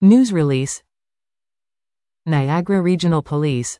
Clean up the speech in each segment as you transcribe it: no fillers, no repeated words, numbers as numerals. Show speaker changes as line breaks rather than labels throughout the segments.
News release. Niagara Regional Police.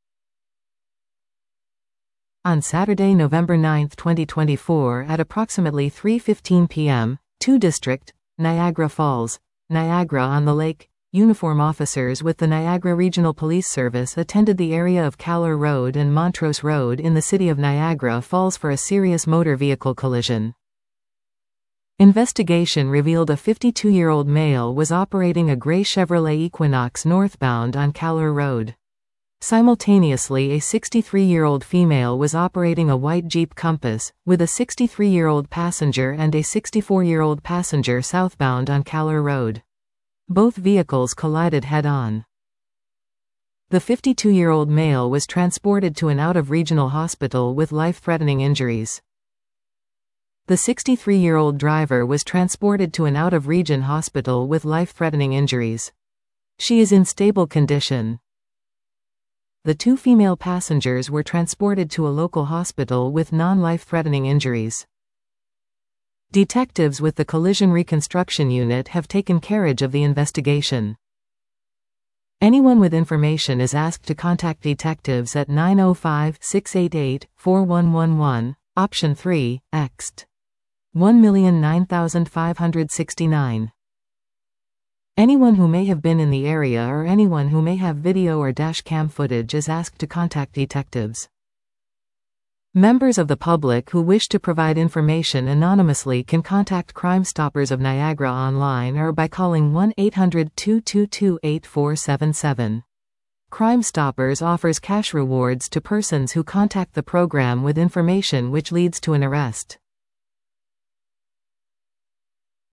On Saturday, November 9, 2024 at approximately 3:15 p.m., 2 District, Niagara Falls, Niagara on the Lake, uniform officers with the Niagara Regional Police Service attended the area of Callor Road and Montrose Road in the city of Niagara Falls for a serious motor vehicle collision. Investigation revealed a 52-year-old male was operating a gray Chevrolet Equinox northbound on Callor Road. Simultaneously, a 63-year-old female was operating a white Jeep Compass, with a 63-year-old passenger and a 64-year-old passenger southbound on Callor Road. Both vehicles collided head-on. The 52-year-old male was transported to an out-of-regional hospital with life-threatening injuries. The 63-year-old driver was transported to an out-of-region hospital with life-threatening injuries. She is in stable condition. The 2 female passengers were transported to a local hospital with non-life-threatening injuries. Detectives with the Collision Reconstruction Unit have taken carriage of the investigation. Anyone with information is asked to contact detectives at 905-688-4111, option 3, ext. 1,009,569. Anyone who may have been in the area or anyone who may have video or dash cam footage is asked to contact detectives. Members of the public who wish to provide information anonymously can contact Crime Stoppers of Niagara online or by calling 1-800-222-8477. Crime Stoppers offers cash rewards to persons who contact the program with information which leads to an arrest.